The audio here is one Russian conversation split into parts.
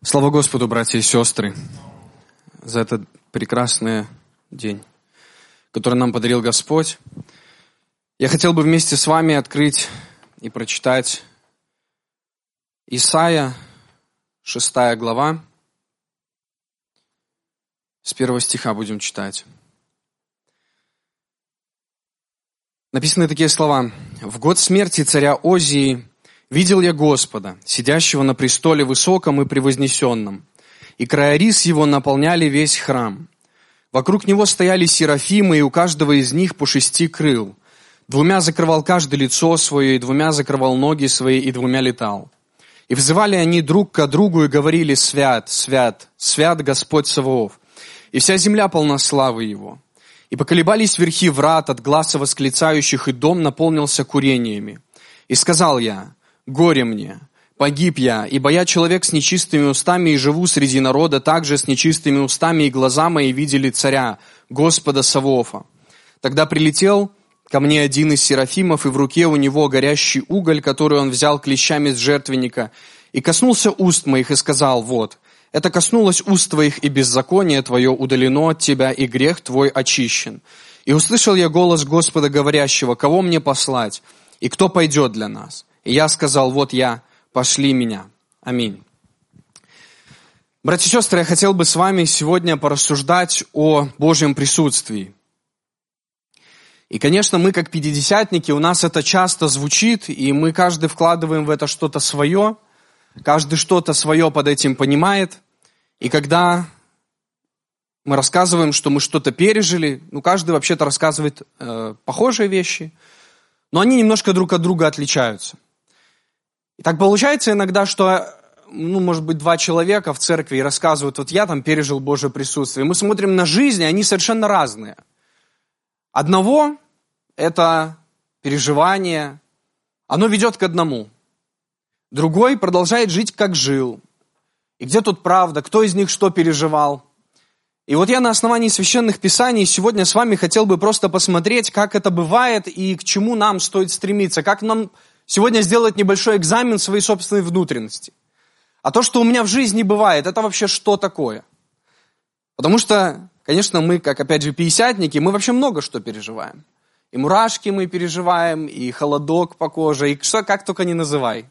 Слава Господу, братья и сестры, за этот прекрасный день, который нам подарил Господь. Я хотел бы вместе с вами открыть и прочитать Исайя, 6 глава, с 1 стиха будем читать. Написаны такие слова. «В год смерти царя Озии видел я Господа, сидящего на престоле высоком и превознесенном, и края рис его наполняли весь храм. Вокруг него стояли серафимы, и у каждого из них по 6 крыл. 2 закрывал каждый лицо свое, и 2 закрывал ноги свои, и 2 летал. И взывали они друг к другу и говорили: «Свят, свят, свят Господь Саваоф, и вся земля полна славы Его». И поколебались верхи врат от гласа восклицающих, и дом наполнился курениями. И сказал я: «Горе мне, погиб я, ибо я человек с нечистыми устами и живу среди народа, также с нечистыми устами, и глаза мои видели царя, Господа Саваофа». Тогда прилетел ко мне один из серафимов, и в руке у него горящий уголь, который он взял клещами с жертвенника, и коснулся уст моих, и сказал: «Вот, это коснулось уст твоих, и беззаконие твое удалено от тебя, и грех твой очищен». И услышал я голос Господа, говорящего: «Кого мне послать, и кто пойдет для нас?» И я сказал: «Вот я, пошли меня». Аминь. Братья и сестры, я хотел бы с вами сегодня порассуждать о Божьем присутствии. И, конечно, мы, как пятидесятники, у нас это часто звучит, и мы каждый вкладываем в это что-то свое, каждый что-то свое под этим понимает. И когда мы рассказываем, что мы что-то пережили, каждый вообще-то рассказывает похожие вещи, но они немножко друг от друга отличаются. И так получается иногда, что, может быть, 2 человека в церкви рассказывают: вот я там пережил Божье присутствие. Мы смотрим на жизнь, и они совершенно разные. Одного это переживание, оно ведет к одному. Другой продолжает жить, как жил. И где тут правда, кто из них что переживал? И вот я на основании священных писаний сегодня с вами хотел бы просто посмотреть, как это бывает и к чему нам стоит стремиться, как нам сегодня сделать небольшой экзамен своей собственной внутренности. А то, что у меня в жизни бывает, это вообще что такое? Потому что, конечно, мы, как, опять же, пятидесятники, мы вообще много что переживаем. И мурашки мы переживаем, и холодок по коже, и что, как только не называй.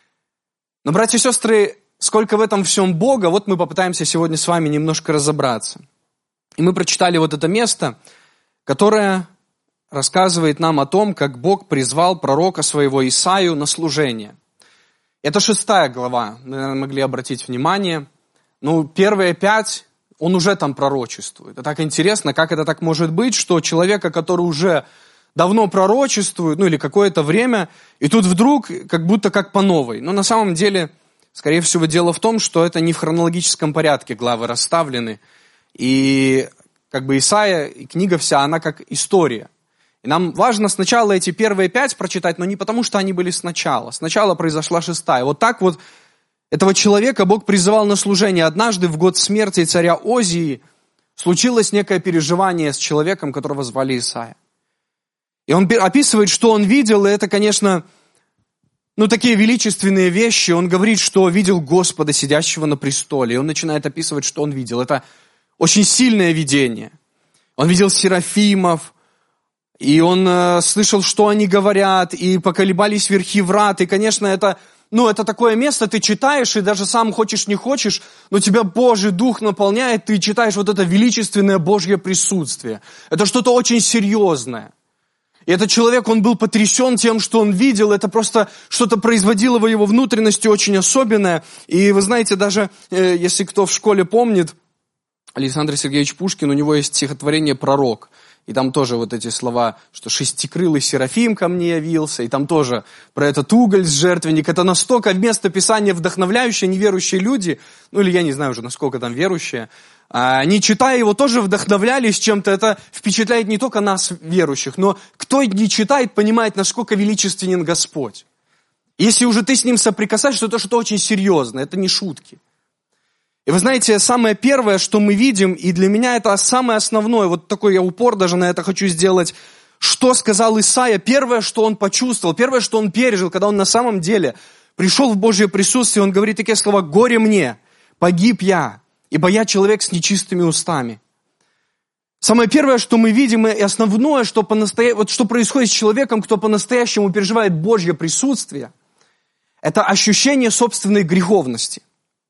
Но, братья и сестры, сколько в этом всем Бога, вот мы попытаемся сегодня с вами немножко разобраться. И мы прочитали вот это место, которое рассказывает нам о том, как Бог призвал пророка своего Исаию на служение. Это 6 глава, наверное, могли обратить внимание. Первые 5, он уже там пророчествует. И так интересно, как это так может быть, что человека, который уже давно пророчествует, или какое-то время, и тут вдруг как будто как по новой. Но на самом деле, скорее всего, дело в том, что это не в хронологическом порядке главы расставлены. И как бы Исаия, и книга вся, она как история. И нам важно сначала эти первые 5 прочитать, но не потому, что они были сначала. Сначала произошла 6. Вот так вот этого человека Бог призывал на служение. Однажды в год смерти царя Озии случилось некое переживание с человеком, которого звали Исаия. И он описывает, что он видел, и это, конечно, такие величественные вещи. Он говорит, что видел Господа, сидящего на престоле. И он начинает описывать, что он видел. Это очень сильное видение. Он видел серафимов, и он слышал, что они говорят, и поколебались верхи врат. И, конечно, это такое место, ты читаешь, и даже сам хочешь, не хочешь, но тебя Божий Дух наполняет, ты читаешь вот это величественное Божье присутствие. Это что-то очень серьезное. И этот человек, он был потрясен тем, что он видел, это просто что-то производило в его внутренности очень особенное. И вы знаете, даже если кто в школе помнит, Александр Сергеевич Пушкин, у него есть стихотворение «Пророк». И там тоже вот эти слова, что 6-крылый серафим ко мне явился, и там тоже про этот уголь с жертвенника. Это настолько место Писания вдохновляющее, неверующие люди, или я не знаю уже, насколько там верующие, они, читая его, тоже вдохновлялись чем-то. Это впечатляет не только нас, верующих, но кто не читает, понимает, насколько величественен Господь. Если уже ты с Ним соприкасаешься, то это что-то очень серьезное, это не шутки. И вы знаете, самое первое, что мы видим, и для меня это самое основное, вот такой я упор даже на это хочу сделать, что сказал Исаия, первое, что он почувствовал, первое, что он пережил, когда он на самом деле пришел в Божье присутствие, он говорит такие слова: «Горе мне, погиб я, ибо я человек с нечистыми устами». Самое первое, что мы видим, и основное, что происходит с человеком, кто по-настоящему переживает Божье присутствие, это ощущение собственной греховности.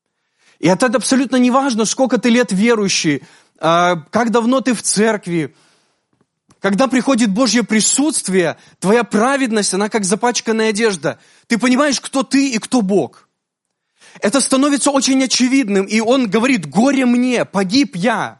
И это абсолютно не важно, сколько ты лет верующий, как давно ты в церкви. Когда приходит Божье присутствие, твоя праведность, она как запачканная одежда. Ты понимаешь, кто ты и кто Бог. Это становится очень очевидным, и он говорит: «Горе мне, погиб я».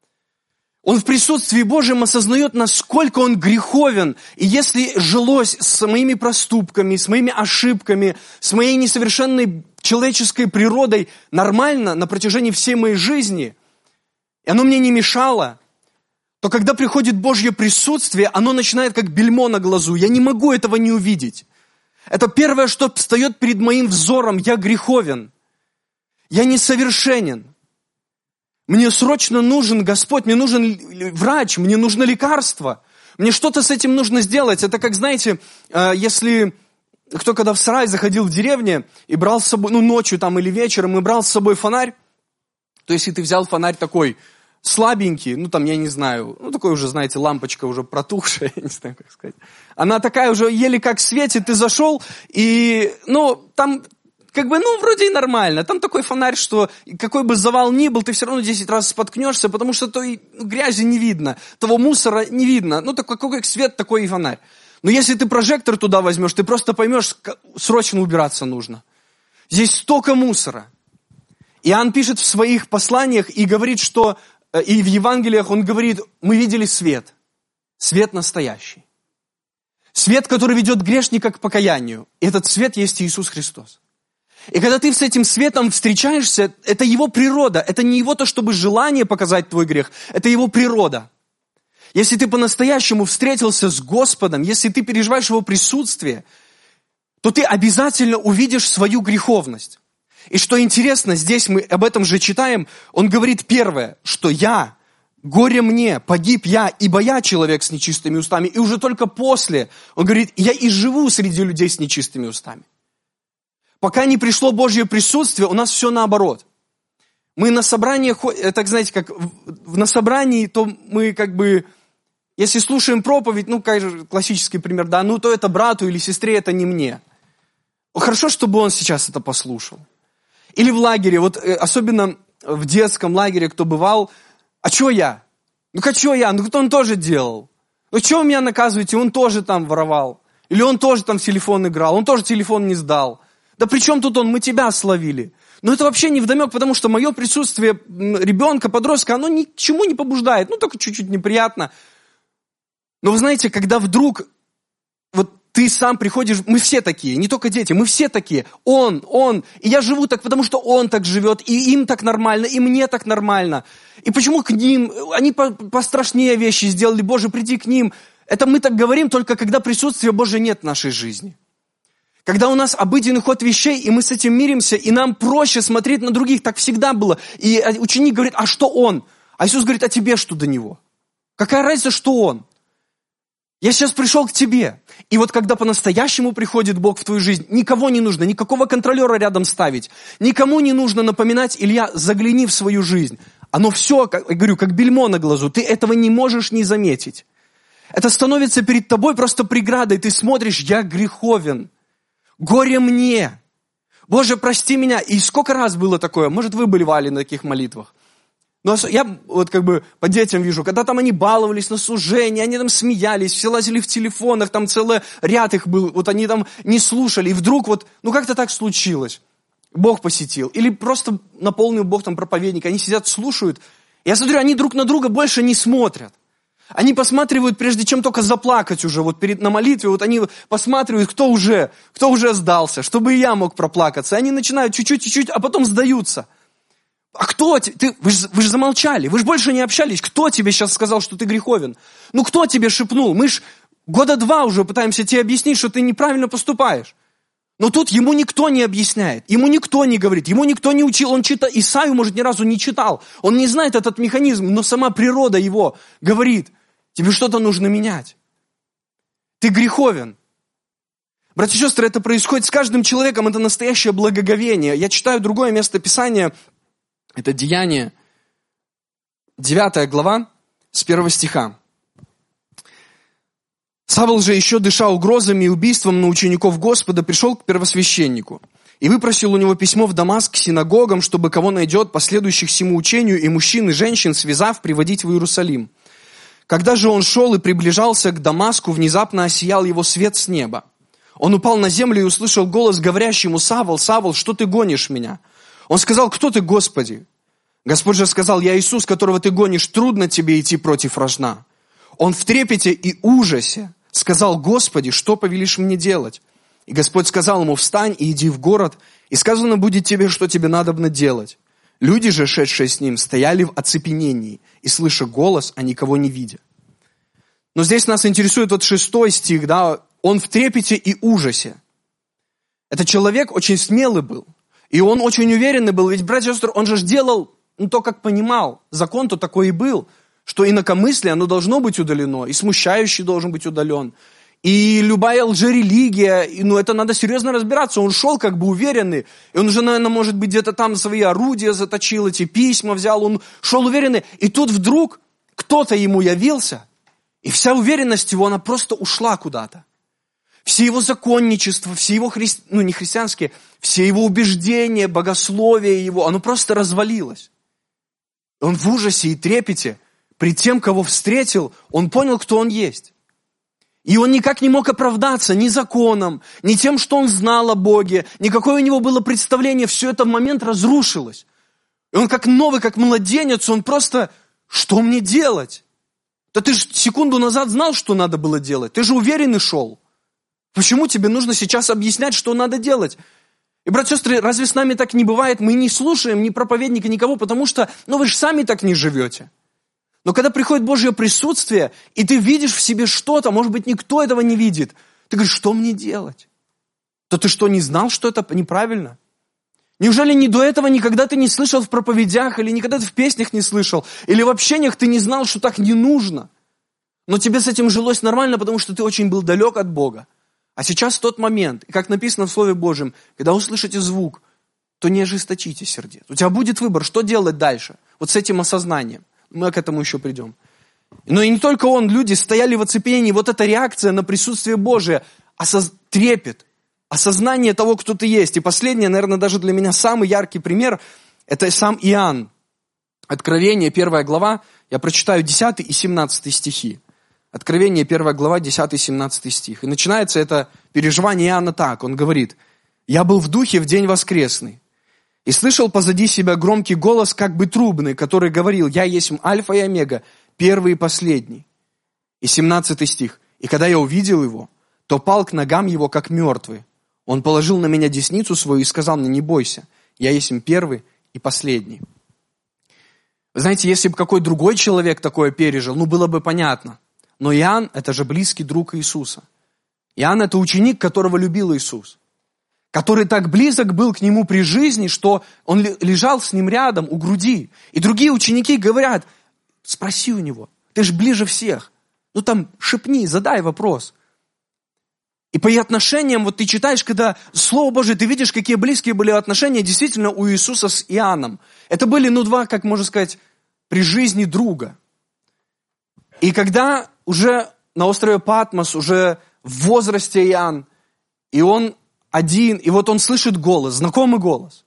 Он в присутствии Божьем осознает, насколько он греховен. И если жилось с моими проступками, с моими ошибками, с моей несовершенной человеческой природой нормально на протяжении всей моей жизни, и оно мне не мешало, то когда приходит Божье присутствие, оно начинает как бельмо на глазу. Я не могу этого не увидеть. Это первое, что встает перед моим взором. Я греховен. Я несовершенен. Мне срочно нужен Господь, мне нужен врач, мне нужно лекарство. Мне что-то с этим нужно сделать. Это как, знаете, если кто когда в сарай заходил в деревне и брал с собой, ночью там или вечером, и брал с собой фонарь, то если ты взял фонарь такой слабенький, я не знаю, такой уже, знаете, лампочка уже протухшая, я не знаю, как сказать. Она такая уже еле как светит, ты зашел, и, там... вроде и нормально. Там такой фонарь, что какой бы завал ни был, ты все равно 10 раз споткнешься, потому что той грязи не видно, того мусора не видно. Какой свет, такой и фонарь. Но если ты прожектор туда возьмешь, ты просто поймешь, срочно убираться нужно. Здесь столько мусора. Иоанн пишет в своих посланиях и говорит, что, и в Евангелиях он говорит: мы видели свет. Свет настоящий. Свет, который ведет грешника к покаянию. И этот свет есть Иисус Христос. И когда ты с этим светом встречаешься, это его природа. Это не его то, чтобы желание показать твой грех. Это его природа. Если ты по-настоящему встретился с Господом, если ты переживаешь его присутствие, то ты обязательно увидишь свою греховность. И что интересно, здесь мы об этом же читаем, он говорит первое, что я, горе мне, погиб я, ибо я человек с нечистыми устами. И уже только после он говорит: я и живу среди людей с нечистыми устами. Пока не пришло Божье присутствие, у нас все наоборот. Мы на собраниях, это, знаете, как на собрании, то мы если слушаем проповедь, классический пример, да, то это брату или сестре, это не мне. Хорошо, чтобы он сейчас это послушал. Или в лагере, особенно в детском лагере, кто бывал: а что я? Что я? Кто он тоже делал? Что вы меня наказываете? Он тоже там воровал. Или он тоже там в телефон играл, он тоже телефон не сдал. Да при чем тут он? Мы тебя словили. Но это вообще не вдомек, потому что мое присутствие ребенка, подростка, оно ни к чему не побуждает. Только чуть-чуть неприятно. Но вы знаете, когда вдруг ты сам приходишь, мы все такие, не только дети, мы все такие. Он. И я живу так, потому что он так живет, и им так нормально, и мне так нормально. И почему к ним? Они пострашнее вещи сделали. Боже, приди к ним. Это мы так говорим только когда присутствия Божия нет в нашей жизни. Когда у нас обыденный ход вещей, и мы с этим миримся, и нам проще смотреть на других, так всегда было. И ученик говорит: а что он? А Иисус говорит: а тебе что до него? Какая разница, что он? Я сейчас пришел к тебе. И когда по-настоящему приходит Бог в твою жизнь, никого не нужно, никакого контролера рядом ставить. Никому не нужно напоминать: Илья, загляни в свою жизнь. Оно все, я говорю, как бельмо на глазу. Ты этого не можешь не заметить. Это становится перед тобой просто преградой. Ты смотришь: я греховен. Горе мне! Боже, прости меня! И сколько раз было такое? Может, вы бывали на таких молитвах? Но я по детям вижу, когда там они баловались на служении, они там смеялись, все лазили в телефонах, там целый ряд их был, они там не слушали, и вдруг как-то так случилось. Бог посетил. Или просто наполнил Бог там проповедника, они сидят, слушают. Я смотрю, они друг на друга больше не смотрят. Они посматривают, прежде чем только заплакать уже, на молитве, они посматривают, кто уже сдался, чтобы и я мог проплакаться. Они начинают чуть-чуть, а потом сдаются. А кто вы же замолчали, вы же больше не общались. Кто тебе сейчас сказал, что ты греховен? Кто тебе шепнул? Мы ж 2 года уже пытаемся тебе объяснить, что ты неправильно поступаешь. Но тут ему никто не объясняет, ему никто не говорит, ему никто не учил. Он Исаию, может, ни разу не читал. Он не знает этот механизм, но сама природа его говорит: тебе что-то нужно менять. Ты греховен. Братья и сестры, это происходит с каждым человеком, это настоящее благоговение. Я читаю другое место Писания, Это Деяния, 9 глава, с 1 стиха. «Савл же, еще дыша угрозами и убийством на учеников Господа, пришел к первосвященнику и выпросил у него письмо в Дамаск к синагогам, чтобы кого найдет, последующих сему учению, и мужчин, и женщин, связав, приводить в Иерусалим. Когда же он шел и приближался к Дамаску, внезапно осиял его свет с неба. Он упал на землю и услышал голос, говорящий ему: «Савл, Савл, что ты гонишь меня?» Он сказал: «Кто ты, Господи?» Господь же сказал: «Я Иисус, которого ты гонишь, трудно тебе идти против рожна». Он в трепете и ужасе сказал: «Господи, что повелишь мне делать?» И Господь сказал ему: «Встань и иди в город, и сказано будет тебе, что тебе надобно делать». Люди же, шедшие с ним, стояли в оцепенении, и, слыша голос, а никого не видя. Но здесь нас интересует вот 6 стих, да, он в трепете и ужасе. Этот человек очень смелый был, и он очень уверенный был, ведь, братья и сестры, он же делал, то, как понимал, закон-то такой и был, что инакомыслие, оно должно быть удалено, и смущающий должен быть удален, и любая лжерелигия, это надо серьезно разбираться. Он шел как бы уверенный, и он уже, наверное, может быть, где-то там свои орудия заточил, эти письма взял, он шел уверенный, и тут вдруг кто-то ему явился, и вся уверенность его, она просто ушла куда-то. Все его законничества, все его не христианские, все его убеждения, богословие его, оно просто развалилось. Он в ужасе и трепете, пред тем, кого встретил, он понял, кто он есть. И он никак не мог оправдаться ни законом, ни тем, что он знал о Боге, никакое у него было представление, все это в момент разрушилось. И он как новый, как младенец, он просто, что мне делать? Да ты же секунду назад знал, что надо было делать, ты же уверенный шел. Почему тебе нужно сейчас объяснять, что надо делать? И, братья и сестры, разве с нами так не бывает? Мы не слушаем ни проповедника, никого, потому что, вы же сами так не живете. Но когда приходит Божье присутствие, и ты видишь в себе что-то, может быть, никто этого не видит, ты говоришь: что мне делать? То ты что, не знал, что это неправильно? Неужели ни до этого никогда ты не слышал в проповедях, или никогда ты в песнях не слышал, или в общениях ты не знал, что так не нужно? Но тебе с этим жилось нормально, потому что ты очень был далек от Бога. А сейчас тот момент, и как написано в Слове Божьем, когда услышите звук, то не ожесточите сердец. У тебя будет выбор, что делать дальше, вот с этим осознанием. Мы к этому еще придем. Но и не только он, люди стояли в оцепенении. Вот эта реакция на присутствие Божие, трепет, осознание того, кто ты есть. И последнее, наверное, даже для меня самый яркий пример, это сам Иоанн. Откровение, 1 глава, я прочитаю 10 и 17 стихи. Откровение, 1 глава, 10 и 17 стих. И начинается это переживание Иоанна так. Он говорит: «Я был в духе в день воскресный, и слышал позади себя громкий голос, как бы трубный, который говорил: я есть Альфа и Омега, первый и последний». И 17 стих. «И когда я увидел его, то пал к ногам его, как мертвый. Он положил на меня десницу свою и сказал мне: не бойся, я есть первый и последний». Вы знаете, если бы какой другой человек такое пережил, было бы понятно. Но Иоанн – это же близкий друг Иисуса. Иоанн – это ученик, которого любил Иисус, который так близок был к нему при жизни, что он лежал с ним рядом у груди. И другие ученики говорят: спроси у него, ты же ближе всех. Шепни, задай вопрос. И по отношениям, ты читаешь, когда Слово Божие, ты видишь, какие близкие были отношения действительно у Иисуса с Иоанном. Это были, два, как можно сказать, при жизни друга. И когда уже на острове Патмос, уже в возрасте Иоанн, и он один, и он слышит голос, знакомый голос.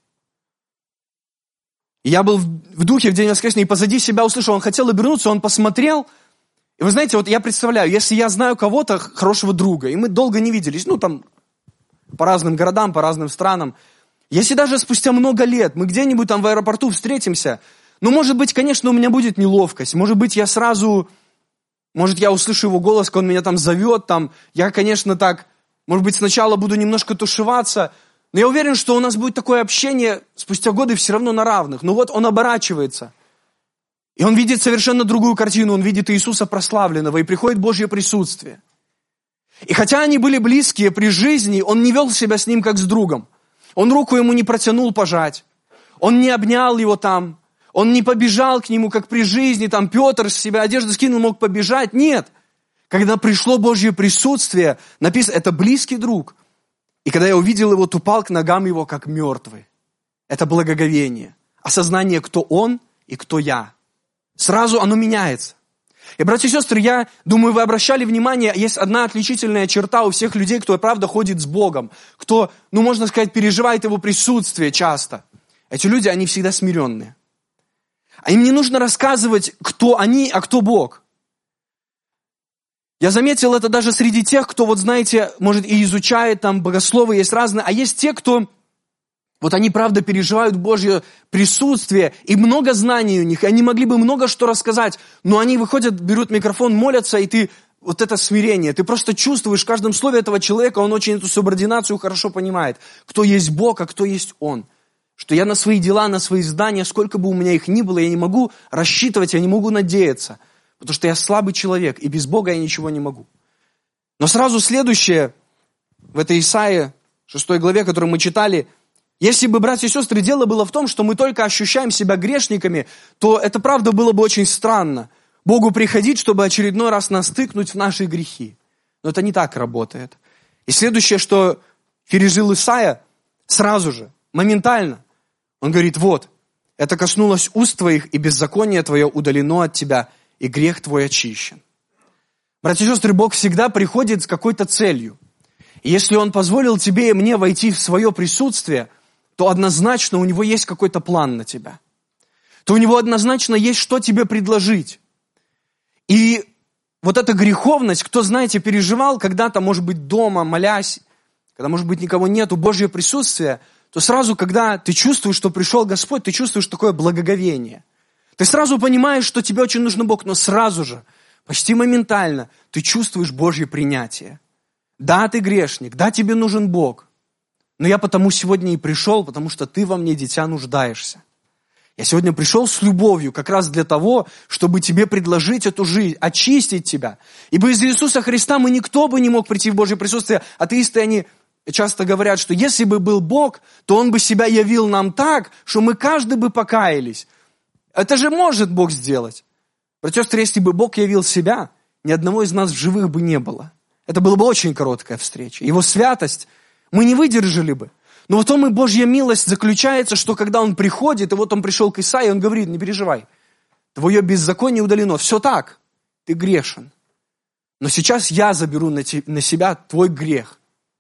И я был в духе в день воскресный, и позади себя услышал, он хотел обернуться, он посмотрел. И вы знаете, я представляю, если я знаю кого-то, хорошего друга, и мы долго не виделись, по разным городам, по разным странам, если даже спустя много лет мы где-нибудь в аэропорту встретимся, может быть, конечно, у меня будет неловкость, может быть, я услышу его голос, как он меня зовет, я, конечно, может быть, сначала буду немножко тушеваться, но я уверен, что у нас будет такое общение спустя годы все равно на равных. Он оборачивается, и он видит совершенно другую картину, он видит Иисуса прославленного, и приходит Божье присутствие. И хотя они были близкие при жизни, он не вел себя с ним как с другом. Он руку ему не протянул пожать, он не обнял его он не побежал к нему, как при жизни, Петр с себя одежду скинул, мог побежать. Нет. Когда пришло Божье присутствие, написано, это близкий друг. И когда я увидел его, то упал к ногам его, как мертвый. Это благоговение. осознание, кто Он и кто я. Сразу оно меняется. И, братья и сестры, я думаю, вы обращали внимание, есть одна отличительная черта у всех людей, кто, правда, ходит с Богом, кто, можно сказать, переживает Его присутствие часто. Эти люди, они всегда смиренные. А им не нужно рассказывать, кто они, а кто Бог. Я заметил это даже среди тех, кто, знаете, может и изучает, там богословы есть разные, а есть те, кто, они правда переживают Божье присутствие, и много знаний у них, и они могли бы много что рассказать, но они выходят, берут микрофон, молятся, и ты, это смирение, ты просто чувствуешь в каждом слове этого человека, он очень эту субординацию хорошо понимает, кто есть Бог, а кто есть Он. Что я на свои дела, на свои здания, сколько бы у меня их ни было, я не могу рассчитывать, я не могу надеяться. Потому что я слабый человек, и без Бога я ничего не могу. Но сразу следующее, в этой Исаии, 6 главе, которую мы читали, если бы, братья и сестры, дело было в том, что мы только ощущаем себя грешниками, то это, правда, было бы очень странно. Богу приходить, чтобы очередной раз нас тыкнуть в наши грехи. Но это не так работает. И следующее, что пережил Исаия, сразу же, моментально, он говорит, это коснулось уст твоих, и беззаконие твое удалено от тебя, и грех твой очищен. Братья и сестры, Бог всегда приходит с какой-то целью. И если Он позволил тебе и мне войти в свое присутствие, то однозначно у Него есть какой-то план на тебя. То у Него однозначно есть, что тебе предложить. И эта греховность, кто, знаете, переживал когда-то, может быть, дома, молясь, когда, может быть, никого нету, Божье присутствие, то сразу, когда ты чувствуешь, что пришел Господь, ты чувствуешь такое благоговение. Ты сразу понимаешь, что тебе очень нужен Бог, но сразу же, почти моментально, ты чувствуешь Божье принятие. Да, ты грешник, да, тебе нужен Бог. Но я потому сегодня и пришел, потому что ты во мне, дитя, нуждаешься. Я сегодня пришел с любовью, как раз для того, чтобы тебе предложить эту жизнь, очистить тебя. Ибо из Иисуса Христа никто бы не мог прийти в Божье присутствие. Атеисты, они часто говорят, что если бы был Бог, то Он бы себя явил нам так, что мы каждый бы покаялись. Это же может Бог сделать. Братья и сестры, если бы Бог явил себя, ни одного из нас в живых бы не было. Это была бы очень короткая встреча. Его святость мы не выдержали бы. Но в том и Божья милость заключается, что когда Он приходит, и Он пришел к Исаии, Он говорит, не переживай, твое беззаконие удалено. Все так, ты грешен. Но сейчас я заберу на себя твой грех.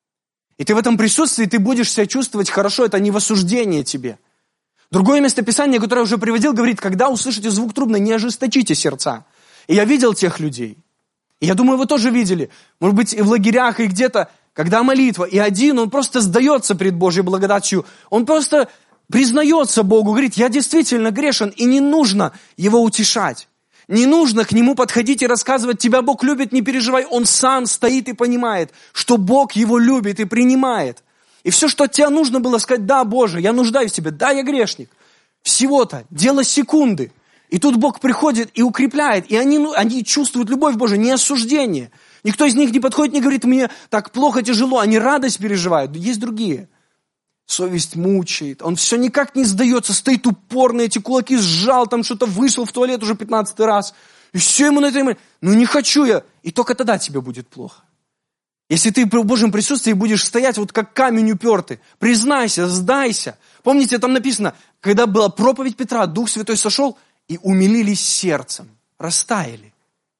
И ты в этом присутствии, ты будешь себя чувствовать хорошо, это не в осуждение тебе. Другое местописание, которое я уже приводил, говорит, когда услышите звук трубный, не ожесточите сердца. И я видел тех людей. И я думаю, вы тоже видели. Может быть, и в лагерях, и где-то, когда молитва, и один, он просто сдается пред Божьей благодатью. Он просто признается Богу, говорит, я действительно грешен, и не нужно его утешать. Не нужно к нему подходить и рассказывать, тебя Бог любит, не переживай. Он сам стоит и понимает, что Бог его любит и принимает. И все, что тебе нужно было сказать, да, Боже, я нуждаюсь в тебе, да, я грешник. Всего-то, дело секунды. И тут Бог приходит и укрепляет, и они чувствуют любовь Божию, не осуждение. Никто из них не подходит, не говорит, мне так плохо, тяжело, они радость переживают. Есть другие. Совесть мучает, он все никак не сдается, стоит упорно, эти кулаки сжал, там что-то вышел в туалет уже 15 раз. И все ему на это, не хочу я. И только тогда тебе будет плохо. Если ты в Божьем присутствии будешь стоять как камень упертый, признайся, сдайся. Помните, там написано, когда была проповедь Петра, Дух Святой сошел, и умилились сердцем, растаяли.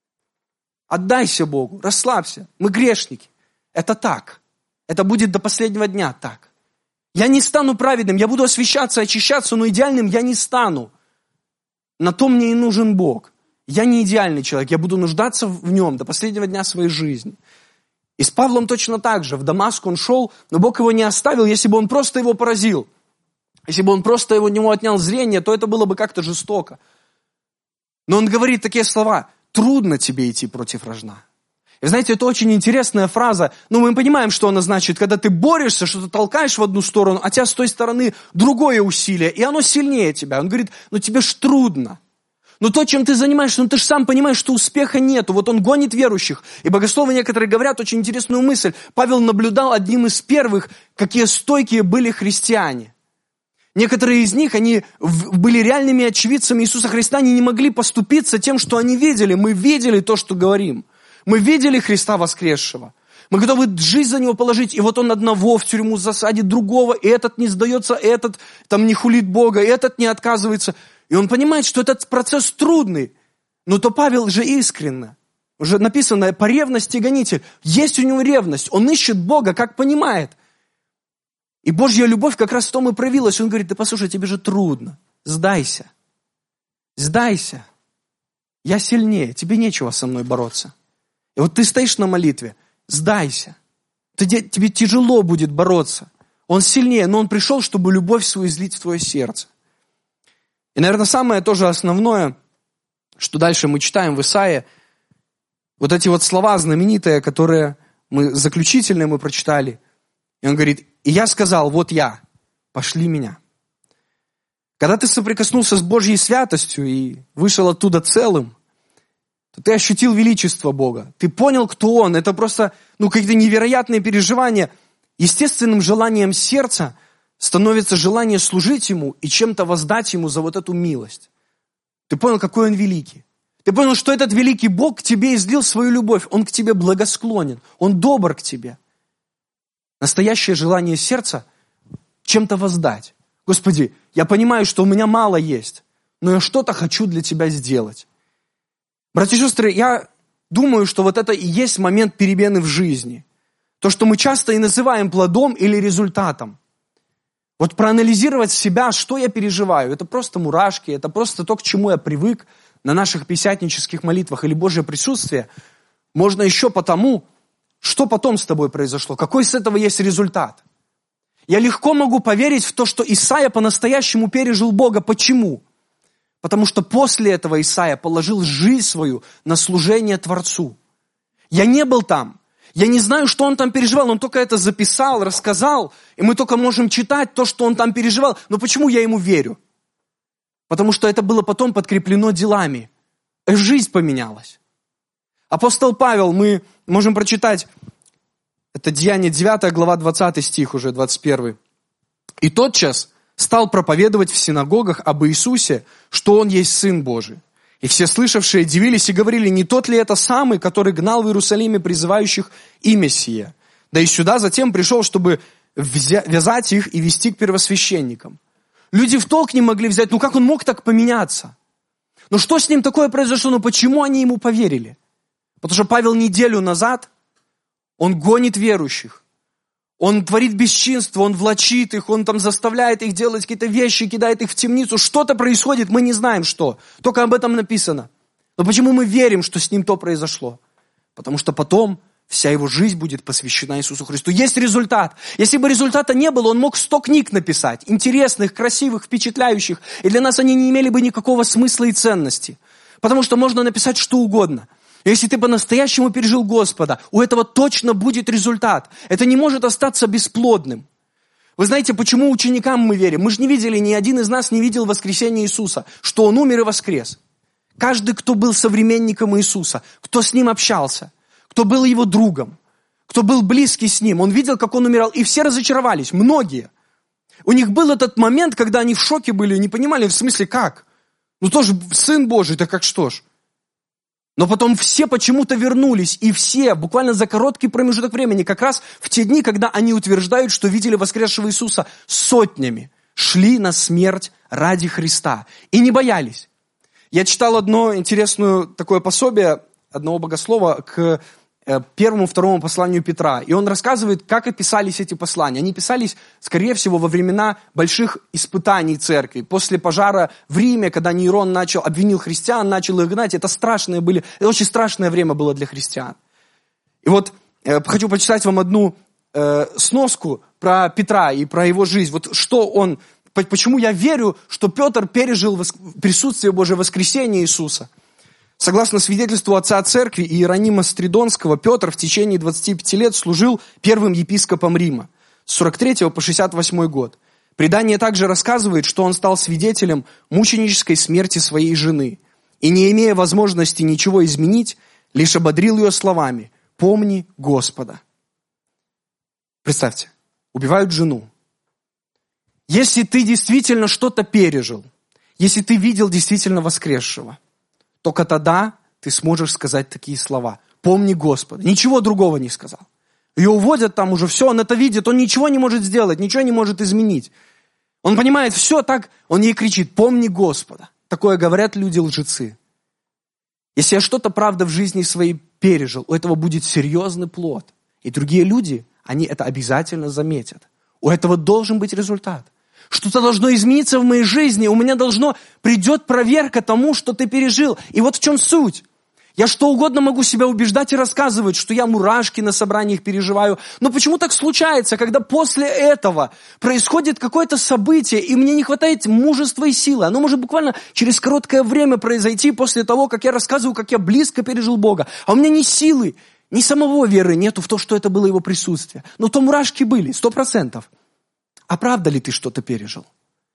Отдайся Богу, расслабься. Мы грешники. Это так. Это будет до последнего дня так. Я не стану праведным, я буду освящаться, очищаться, но идеальным я не стану. На то мне и нужен Бог. Я не идеальный человек, я буду нуждаться в Нем до последнего дня своей жизни. И с Павлом точно так же. В Дамаск он шел, но Бог его не оставил, если бы он просто его поразил. Если бы он просто у него отнял зрение, то это было бы как-то жестоко. Но он говорит такие слова: трудно тебе идти против рожна. И знаете, это очень интересная фраза. Мы понимаем, что она значит, когда ты борешься, что ты толкаешь в одну сторону, а тебя с той стороны другое усилие, и оно сильнее тебя. Он говорит, тебе ж трудно. Но то, чем ты занимаешься, ты же сам понимаешь, что успеха нету. Он гонит верующих. И богословы некоторые говорят очень интересную мысль. Павел наблюдал одним из первых, какие стойкие были христиане. Некоторые из них, они были реальными очевидцами Иисуса Христа, они не могли поступиться тем, что они видели. Мы видели то, что говорим. Мы видели Христа воскресшего. Мы готовы жизнь за него положить, и вот он одного в тюрьму засадит, другого, и этот не сдается, этот там не хулит Бога, и этот не отказывается. И он понимает, что этот процесс трудный. Но то Павел же искренне. Уже написано, по ревности гонитель. Есть у него ревность, он ищет Бога, как понимает. И Божья любовь как раз в том и проявилась. Он говорит, да послушай, тебе же трудно, сдайся. Сдайся. Я сильнее, тебе нечего со мной бороться. И вот ты стоишь на молитве, сдайся. Тебе тяжело будет бороться. Он сильнее, но он пришел, чтобы любовь свою излить в твое сердце. И, наверное, самое тоже основное, что дальше мы читаем в Исаии, вот эти вот слова знаменитые, которые заключительные мы прочитали. И он говорит, и я сказал, вот я, пошли меня. Когда ты соприкоснулся с Божьей святостью и вышел оттуда целым, то ты ощутил величество Бога. Ты понял, кто Он. Это просто какие-то невероятные переживания. Естественным желанием сердца становится желание служить Ему и чем-то воздать Ему за вот эту милость. Ты понял, какой Он великий. Ты понял, что этот великий Бог к тебе излил свою любовь. Он к тебе благосклонен. Он добр к тебе. Настоящее желание сердца чем-то воздать. Господи, я понимаю, что у меня мало есть, но я что-то хочу для Тебя сделать. Братья и сестры, я думаю, что вот это и есть момент перемены в жизни. То, что мы часто и называем плодом или результатом. Вот проанализировать себя, что я переживаю, это просто мурашки, это просто то, к чему я привык на наших пятидесятнических молитвах или Божье присутствие, можно еще потому, что потом с тобой произошло, какой с этого есть результат. Я легко могу поверить в то, что Исаия по-настоящему пережил Бога. Почему? Потому что после этого Исаия положил жизнь свою на служение Творцу. Я не был там. Я не знаю, что он там переживал. Он только это записал, рассказал. И мы только можем читать то, что он там переживал. Но почему я ему верю? Потому что это было потом подкреплено делами. Жизнь поменялась. Апостол Павел, мы можем прочитать, это Деяния 9 глава 20 стих уже, 21. «И тотчас стал проповедовать в синагогах об Иисусе, что Он есть Сын Божий. И все слышавшие дивились и говорили, не тот ли это самый, который гнал в Иерусалиме призывающих имя сие? Да и сюда затем пришел, чтобы вязать их и вести к первосвященникам». Люди в толк не могли взять, как он мог так поменяться? Что с ним такое произошло? Почему они ему поверили? Потому что Павел неделю назад, он гонит верующих. Он творит бесчинство, он влачит их, он там заставляет их делать какие-то вещи, кидает их в темницу. Что-то происходит, мы не знаем что. Только об этом написано. Но почему мы верим, что с ним то произошло? Потому что потом вся его жизнь будет посвящена Иисусу Христу. Есть результат. Если бы результата не было, он мог 100 книг написать. Интересных, красивых, впечатляющих. И для нас они не имели бы никакого смысла и ценности. Потому что можно написать что угодно. Если ты по-настоящему пережил Господа, у этого точно будет результат. Это не может остаться бесплодным. Вы знаете, почему ученикам мы верим? Мы же не видели, ни один из нас не видел воскресения Иисуса, что Он умер и воскрес. Каждый, кто был современником Иисуса, кто с Ним общался, кто был Его другом, кто был близкий с Ним, он видел, как Он умирал, и все разочаровались, многие. У них был этот момент, когда они в шоке были, не понимали, в смысле, как? Тоже Сын Божий, так как что ж? Но потом все почему-то вернулись, и все, буквально за короткий промежуток времени, как раз в те дни, когда они утверждают, что видели воскресшего Иисуса, сотнями шли на смерть ради Христа и не боялись. Я читал одно интересное такое пособие одного богослова к первому-второму посланию Петра. И он рассказывает, как описались эти послания. Они писались, скорее всего, во времена больших испытаний церкви. После пожара в Риме, когда Нейрон обвинил христиан, начал их гнать. Это очень страшное время было для христиан. И вот хочу почитать вам одну сноску про Петра и про его жизнь. Почему я верю, что Петр пережил присутствие Божие, воскресения Иисуса. Согласно свидетельству отца церкви Иеронима Стридонского, Петр в течение 25 лет служил первым епископом Рима с 43 по 68 год. Предание также рассказывает, что он стал свидетелем мученической смерти своей жены и, не имея возможности ничего изменить, лишь ободрил ее словами «Помни Господа». Представьте, убивают жену. Если ты действительно что-то пережил, если ты видел действительно воскресшего, только тогда ты сможешь сказать такие слова. Помни Господа. Ничего другого не сказал. Ее уводят там уже, все, он это видит, он ничего не может сделать, ничего не может изменить. Он понимает, все так, он ей кричит: помни Господа. Такое говорят люди-лжецы. Если я что-то, правда, в жизни своей пережил, у этого будет серьезный плод. И другие люди, они это обязательно заметят. У этого должен быть результат. Что-то должно измениться в моей жизни, у меня придет проверка тому, что ты пережил. И вот в чем суть. Я что угодно могу себя убеждать и рассказывать, что я мурашки на собраниях переживаю. Но почему так случается, когда после этого происходит какое-то событие, и мне не хватает мужества и силы? Оно может буквально через короткое время произойти после того, как я рассказываю, как я близко пережил Бога. А у меня ни силы, ни самого веры нету в то, что это было Его присутствие. Но то мурашки были, 100%. А правда ли ты что-то пережил?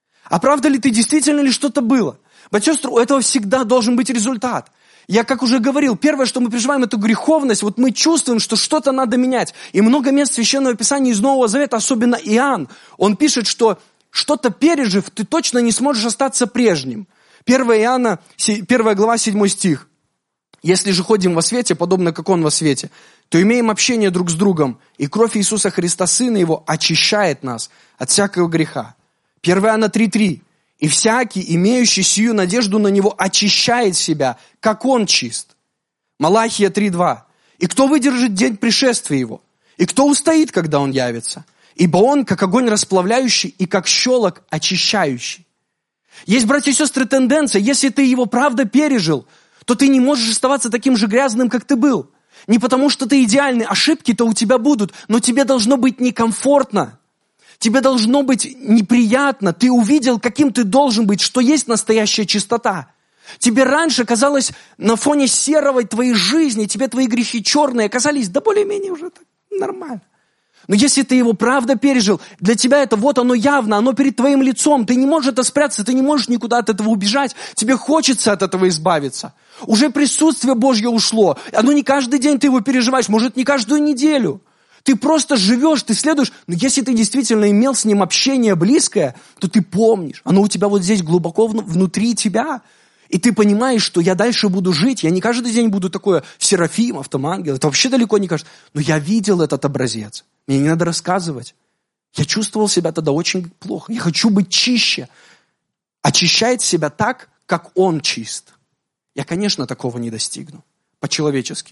А правда ли ты действительно ли что-то было? Братья и сестры, у этого всегда должен быть результат. Я, как уже говорил, первое, что мы переживаем, это греховность. Вот мы чувствуем, что что-то надо менять. И много мест Священного Писания из Нового Завета, особенно Иоанн, он пишет, что что-то пережив, ты точно не сможешь остаться прежним. 1 Иоанна, 1 глава, 7 стих. «Если же ходим во свете, подобно как Он во свете, то имеем общение друг с другом, и кровь Иисуса Христа, Сына Его, очищает нас от всякого греха». 1 Иоанна 3:3. «И всякий, имеющий сию надежду на Него, очищает себя, как Он чист». Малахия 3:2. «И кто выдержит день пришествия Его? И кто устоит, когда Он явится? Ибо Он, как огонь расплавляющий, и как щелок очищающий». Есть, братья и сестры, тенденция, если ты Его правда пережил, то ты не можешь оставаться таким же грязным, как ты был. Не потому, что ты идеальный, ошибки-то у тебя будут, но тебе должно быть некомфортно. Тебе должно быть неприятно. Ты увидел, каким ты должен быть, что есть настоящая чистота. Тебе раньше казалось, на фоне серого твоей жизни, тебе твои грехи черные казались, да более-менее уже так нормально. Но если ты его правда пережил, для тебя это вот оно явно, оно перед твоим лицом. Ты не можешь это спрятаться, ты не можешь никуда от этого убежать. Тебе хочется от этого избавиться. Уже присутствие Божье ушло. Оно не каждый день ты его переживаешь, может, не каждую неделю. Ты просто живешь, ты следуешь. Но если ты действительно имел с ним общение близкое, то ты помнишь. Оно у тебя вот здесь глубоко внутри тебя. И ты понимаешь, что я дальше буду жить. Я не каждый день буду такое Серафимов, там ангел. Это вообще далеко не кажется. Но я видел этот образец. Мне не надо рассказывать. Я чувствовал себя тогда очень плохо. Я хочу быть чище. Очищает себя так, как Он чист. Я, конечно, такого не достигну. По-человечески.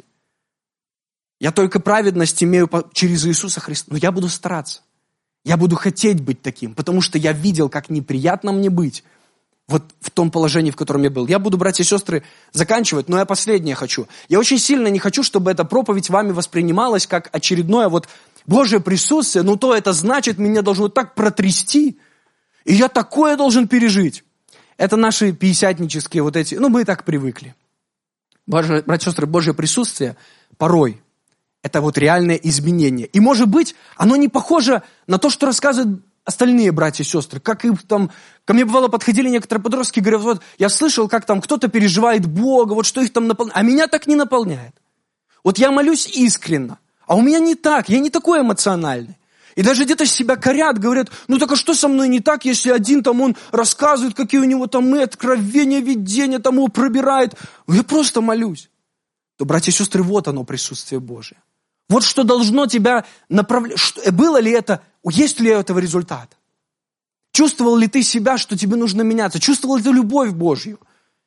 Я только праведность имею через Иисуса Христа. Но я буду стараться. Я буду хотеть быть таким. Потому что я видел, как неприятно мне быть. Вот в том положении, в котором я был. Я буду, братья и сестры, заканчивать, но я последнее хочу. Я очень сильно не хочу, чтобы эта проповедь вами воспринималась как очередное вот Божье присутствие. Ну то это значит, меня должно так протрясти. И я такое должен пережить. Это наши пятидесятнические вот эти, мы и так привыкли. Братья и сестры, Божье присутствие порой это вот реальное изменение. И может быть, оно не похоже на то, что рассказывают остальные братья и сестры. Как их там, ко мне бывало подходили некоторые подростки, говорят, вот я слышал, как там кто-то переживает Бога, вот что их там наполняет. А меня так не наполняет. Вот я молюсь искренне, а у меня не так, я не такой эмоциональный. И даже где-то себя корят, говорят, так а что со мной не так, если один там он рассказывает, какие у него там откровения, видения, там его пробирает. Я просто молюсь. То, братья и сестры, вот оно, присутствие Божие. Вот что должно тебя направлять. Было ли это, есть ли этого результат? Чувствовал ли ты себя, что тебе нужно меняться? Чувствовал ли ты любовь Божью?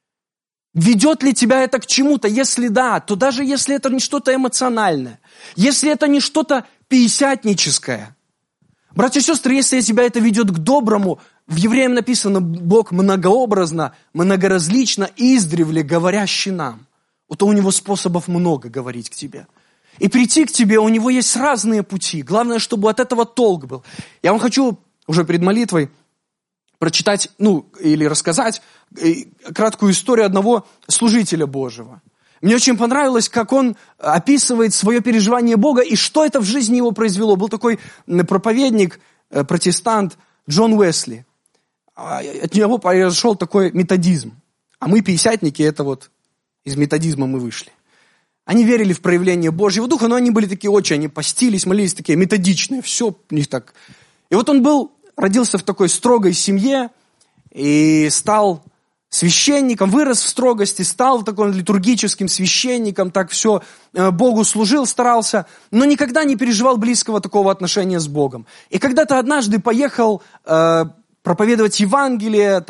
Ведет ли тебя это к чему-то? Если да, то даже если это не что-то эмоциональное, если это не что-то пятидесятническое. Братья и сестры, если тебя это ведет к доброму, в Евреям написано, Бог многообразно, многоразлично, издревле говорящий нам. Вот у Него способов много говорить к тебе. И прийти к тебе, у Него есть разные пути. Главное, чтобы от этого толк был. Я вам хочу уже перед молитвой прочитать, или рассказать краткую историю одного служителя Божьего. Мне очень понравилось, как он описывает свое переживание Бога и что это в жизни его произвело. Был такой проповедник, протестант Джон Уэсли. От него произошел такой методизм. А мы, пятидесятники, это вот из методизма мы вышли. Они верили в проявление Божьего Духа, но они были такие они постились, молились, такие методичные, все у них так. И вот он родился в такой строгой семье и стал священником, вырос в строгости, стал таким литургическим священником, так все Богу служил, старался, но никогда не переживал близкого такого отношения с Богом. И когда-то однажды поехал проповедовать Евангелие,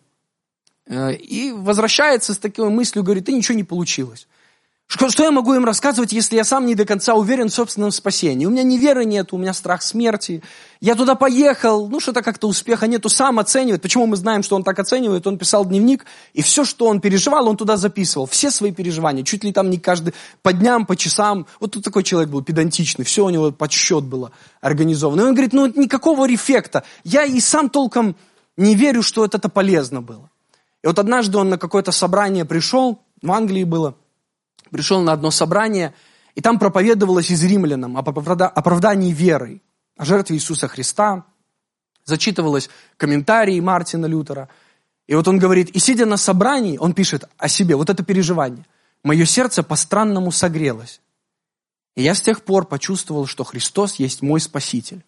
и возвращается с такой мыслью, говорит, ничего не получилось. Что я могу им рассказывать, если я сам не до конца уверен в собственном спасении? У меня ни веры нет, у меня страх смерти. Я туда поехал, что-то как-то успеха нету, сам оценивает. Почему мы знаем, что он так оценивает? Он писал дневник, и все, что он переживал, он туда записывал. Все свои переживания, чуть ли там не каждый, по дням, по часам. Вот тут такой человек был педантичный, все у него под счет было организовано. И он говорит, никакого эффекта. Я и сам толком не верю, что это полезно было. И вот однажды он на какое-то собрание пришел, в Англии было, пришел на одно собрание, и там проповедовалось из римлянам об оправдании верой, о жертве Иисуса Христа, зачитывалось комментарии Мартина Лютера. И вот он говорит, и сидя на собрании, он пишет о себе, вот это переживание, мое сердце по-странному согрелось. И я с тех пор почувствовал, что Христос есть мой Спаситель.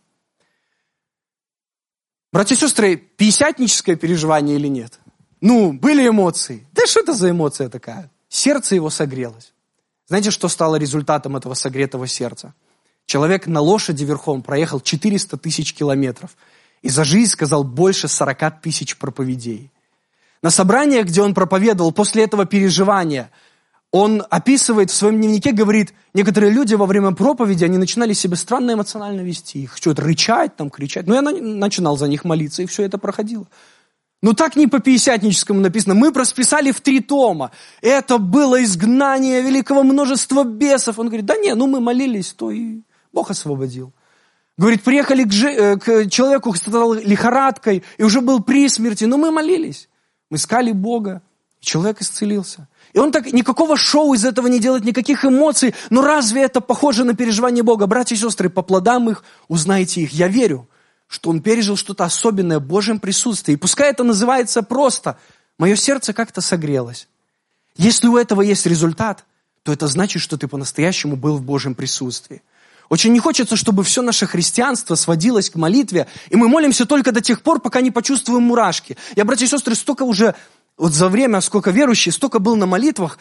Братья и сестры, пятидесятническое переживание или нет? Были эмоции. Да что это за эмоция такая? Сердце его согрелось. Знаете, что стало результатом этого согретого сердца? Человек на лошади верхом проехал 400 тысяч километров и за жизнь сказал больше 40 тысяч проповедей. На собраниях, где он проповедовал, после этого переживания, он описывает в своем дневнике, говорит, некоторые люди во время проповеди, они начинали себя странно эмоционально вести. Их что-то рычать, кричать. Я начинал за них молиться, и все это проходило. Так не по-пятидесятническому написано. Мы просписали в 3 тома. Это было изгнание великого множества бесов. Он говорит, мы молились, то и Бог освободил. Говорит, приехали к человеку, который стал лихорадкой, и уже был при смерти, но мы молились. Мы искали Бога, и человек исцелился. И он так никакого шоу из этого не делает, никаких эмоций. Но разве это похоже на переживание Бога? Братья и сестры, по плодам их узнаете их. Я верю, что он пережил что-то особенное в Божьем присутствии. И пускай это называется просто, мое сердце как-то согрелось. Если у этого есть результат, то это значит, что ты по-настоящему был в Божьем присутствии. Очень не хочется, чтобы все наше христианство сводилось к молитве, и мы молимся только до тех пор, пока не почувствуем мурашки. Я, братья и сестры, столько уже, за время, сколько верующих, столько был на молитвах,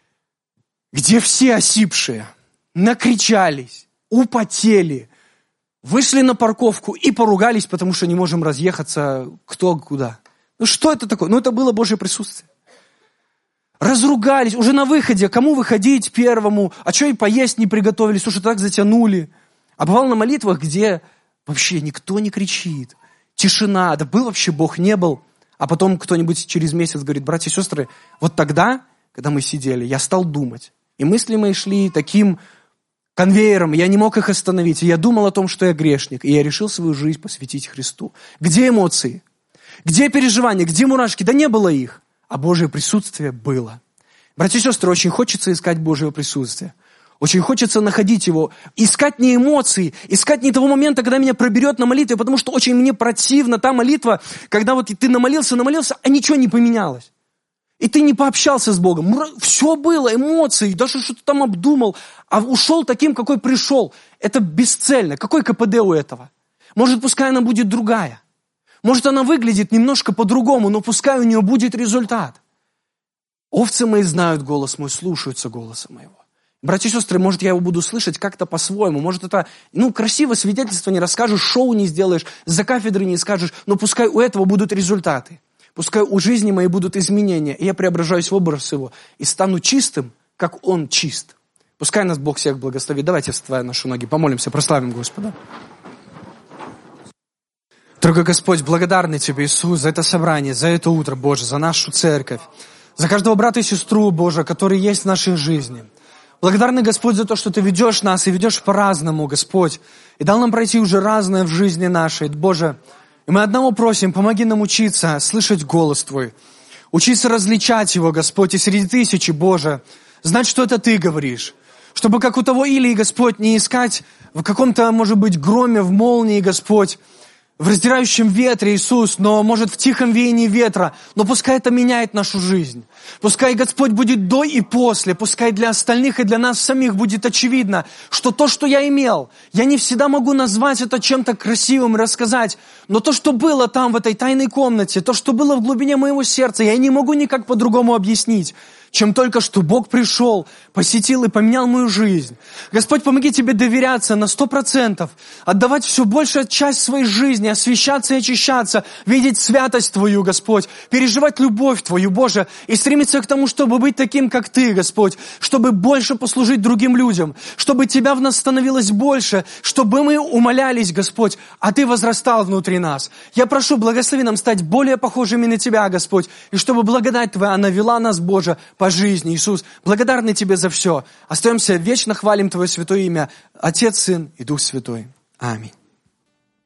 где все осипшие, накричались, употели, вышли на парковку и поругались, потому что не можем разъехаться кто куда. Что это такое? Это было Божье присутствие. Разругались, уже на выходе, кому выходить первому, а что и поесть не приготовили, слушай, так затянули. А бывал на молитвах, где вообще никто не кричит, тишина, да был вообще Бог, не был. А потом кто-нибудь через месяц говорит, братья и сестры, вот тогда, когда мы сидели, я стал думать, и мысли мои шли таким конвейером, я не мог их остановить, и я думал о том, что я грешник, и я решил свою жизнь посвятить Христу. Где эмоции? Где переживания? Где мурашки? Да не было их, а Божье присутствие было. Братья и сестры, очень хочется искать Божье присутствие. Очень хочется находить его, искать не эмоции, искать не того момента, когда меня проберет на молитве, потому что очень мне противна та молитва, когда вот ты намолился, а ничего не поменялось. И ты не пообщался с Богом. Все было, эмоции, даже что-то там обдумал, а ушел таким, какой пришел. Это бесцельно. Какой КПД у этого? Может, пускай она будет другая. Может, она выглядит немножко по-другому, но пускай у нее будет результат. Овцы мои знают голос мой, слушаются голоса моего. Братья и сестры, может, я его буду слышать как-то по-своему. Может, это, красиво свидетельство не расскажешь, шоу не сделаешь, за кафедры не скажешь, но пускай у этого будут результаты. Пускай у жизни моей будут изменения, и я преображаюсь в образ его, и стану чистым, как он чист. Пускай нас Бог всех благословит. Давайте вставая наши ноги, помолимся, прославим Господа. Дорогой Господь, благодарны Тебе, Иисус, за это собрание, за это утро, Боже, за нашу церковь, за каждого брата и сестру, Боже, которые есть в нашей жизни. Благодарны, Господь, за то, что Ты ведешь нас и ведешь по-разному, Господь, и дал нам пройти уже разное в жизни нашей, Боже. И мы одного просим, помоги нам учиться слышать голос Твой, учиться различать его, Господь, и среди тысячи, Боже, знать, что это Ты говоришь. Чтобы, как у того Илии, Господь, не искать в каком-то, может быть, громе, в молнии, Господь, в раздирающем ветре, Иисус, но может в тихом веянии ветра, но пускай это меняет нашу жизнь. Пускай, Господь, будет до и после, пускай для остальных и для нас самих будет очевидно, что то, что я имел, я не всегда могу назвать это чем-то красивым и рассказать, но то, что было там, в этой тайной комнате, то, что было в глубине моего сердца, я не могу никак по-другому объяснить, чем только что Бог пришел, посетил и поменял мою жизнь. Господь, помоги Тебе доверяться на 100%, отдавать все большую часть своей жизни, освящаться и очищаться, видеть святость Твою, Господь, переживать любовь Твою, Боже, и стремиться к тому, чтобы быть таким, как Ты, Господь, чтобы больше послужить другим людям, чтобы Тебя в нас становилось больше, чтобы мы умолялись, Господь, а Ты возрастал внутри нас. Я прошу, благослови нам стать более похожими на Тебя, Господь, и чтобы благодать Твоя, она вела нас, Боже, по жизни. Иисус, благодарны Тебе за все. Остаемся, вечно хвалим Твое святое имя, Отец, Сын и Дух Святой. Аминь.